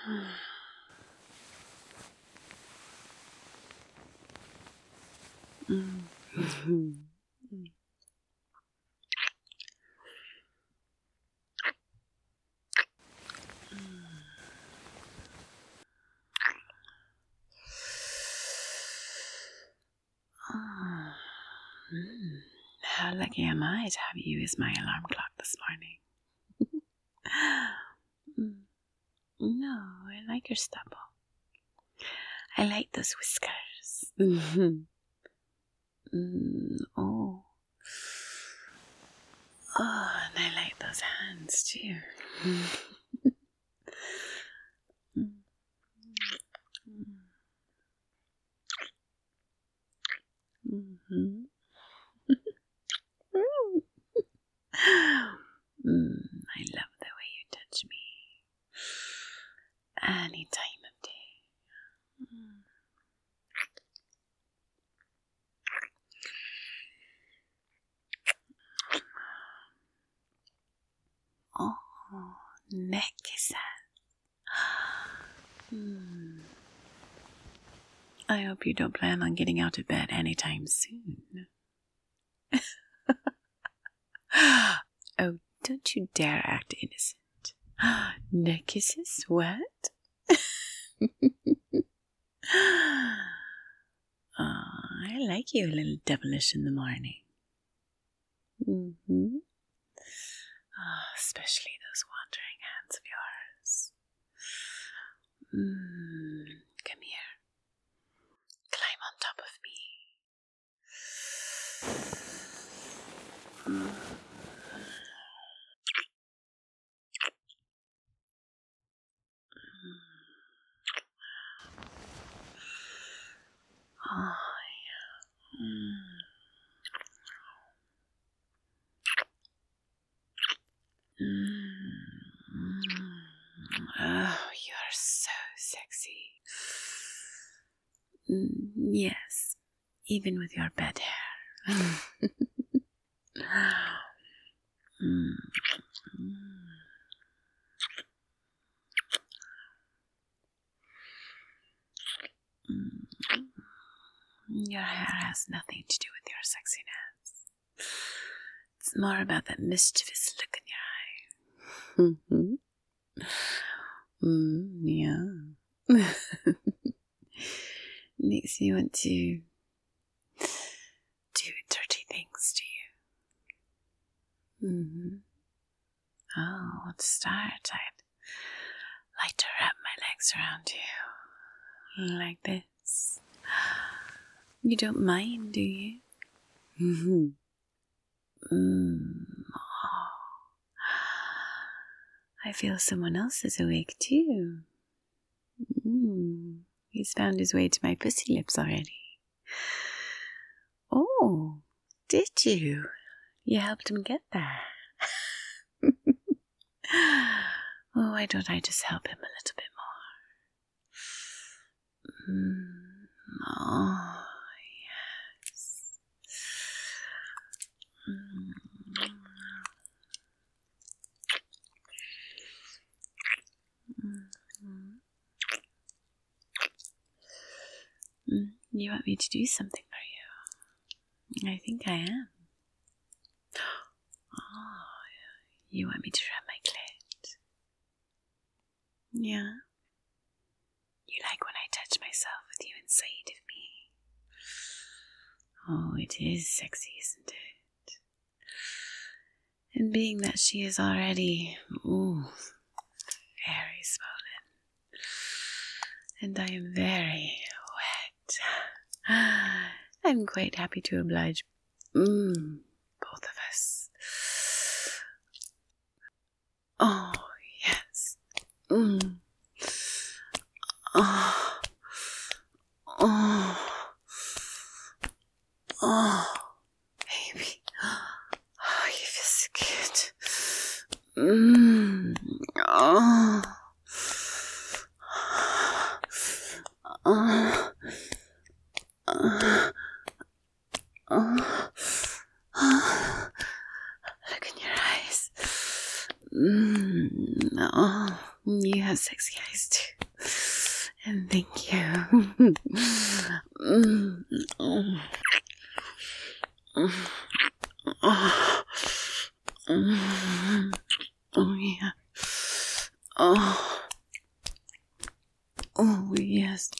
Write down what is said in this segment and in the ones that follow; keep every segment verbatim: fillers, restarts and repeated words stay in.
How lucky am I to have you as my alarm clock this morning? No, I like your stubble. I like those whiskers. mm, oh. Oh, and I like those hands too. Mm-hmm. mm, I love the way you touch me. Any time of day. Oh, neck kisses. Hmm. I hope you don't plan on getting out of bed anytime soon. Oh, don't you dare act innocent. Neck kisses? What? Oh, I like you a little devilish in the morning. Mm-hmm. Oh, especially those wandering hands of yours. Mm, come here. Climb on top of me. Mm. Oh, yeah. Mm. Mm. Oh, you're so sexy. Mm, yes, even with your bed hair. mm. Mm. Your hair has nothing to do with your sexiness. It's more about that mischievous look in your eye. Mm, yeah. Makes you want to do dirty things to you. Mm-hmm. Oh, to start, I'd like to wrap my legs around you. Like this. You don't mind, do you? Mm-hmm. Mm. Oh. I feel someone else is awake too. Mm. He's found his way to my pussy lips already. Oh, did you? You helped him get there. Oh, why don't I just help him a little bit more? Mm. Oh, yes. Mm. Mm. You want me to do something for you? I think I am. Oh, you want me to rub my clit? Yeah. You like when I touch myself with you inside of me? Oh, it is sexy, isn't it? And being that she is already, ooh, very swollen, and I am very wet, I'm quite happy to oblige mm, both of us. Oh, yes. Mm. Oh. Oh. Oh. Baby. Oh, you feel so good. Mm. Oh. Oh. Oh. Oh. Oh. Look in your eyes. Mm. Oh. You have sexy eyes too. And thank you. Oh, yeah. Oh. Oh, yes.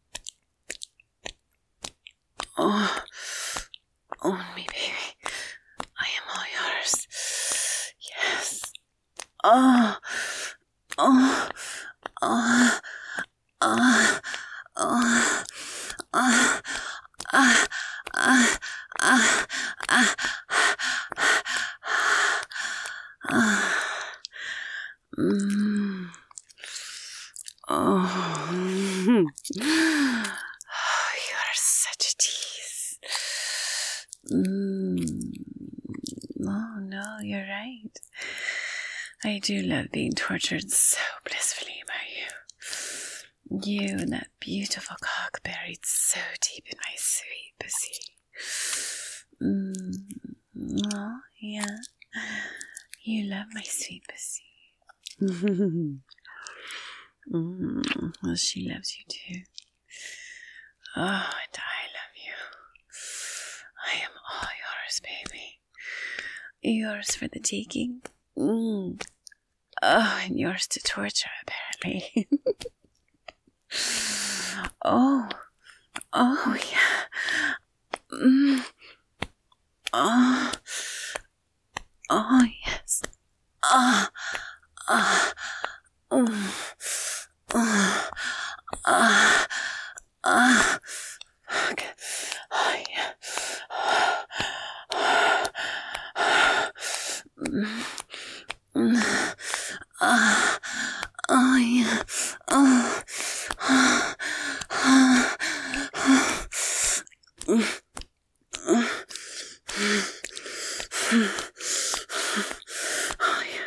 Oh. Oh, me, baby. I am all yours. Yes. Oh. Oh. Oh. Oh. Oh. Oh. Ah. Ah. Ah. Ah. Ah. Mm. Oh. Oh, you are such a tease. Mm. Oh, no, you're right. I do love being tortured so blissfully by you. You and that beautiful cock buried so deep in my sweet pussy. Mm. Oh, yeah. You love my sweet pussy. Mm. Well, she loves you too. Oh, and I love you. I am all yours, baby. Yours for the taking. Mm. Oh, and yours to torture, apparently. Oh. Oh, yeah. Mm. Oh. Oh, yes. Ah. Ah. Mm. Ah. Ah. Ah. Okay. Oh, yeah. Mm. Mm. Ah. Oh, yeah. Oh. Ah. Ah. Mm. Mm. Oh, yeah.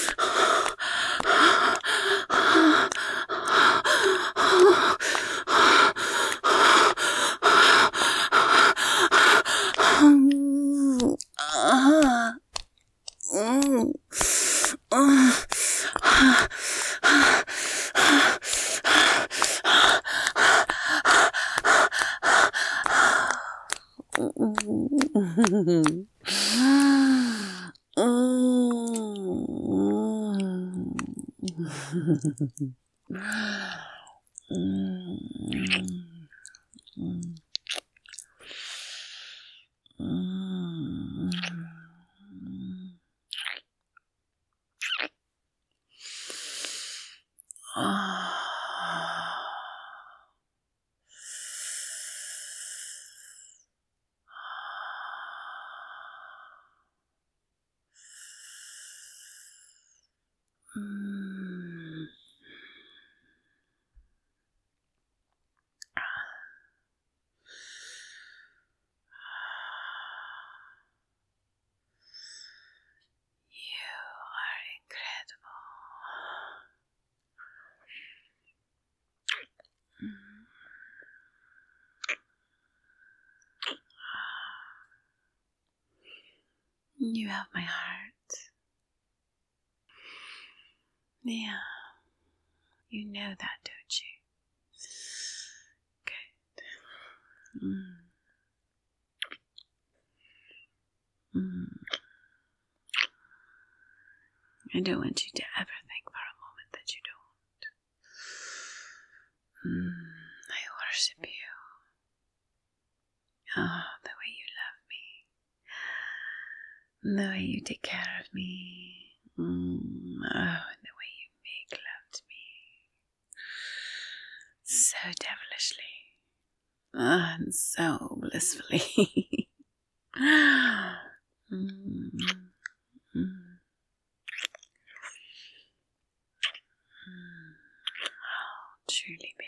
You have my heart. Yeah. You know that, don't you? Good. Mm. Mm. I don't want you to ever think for a moment that you don't. Mm. I worship you. Oh, the way you love me. The way you take care of me. Mm. Oh, and the way you make love to me. So devilishly. Oh, and so blissfully. mm. Mm. Truly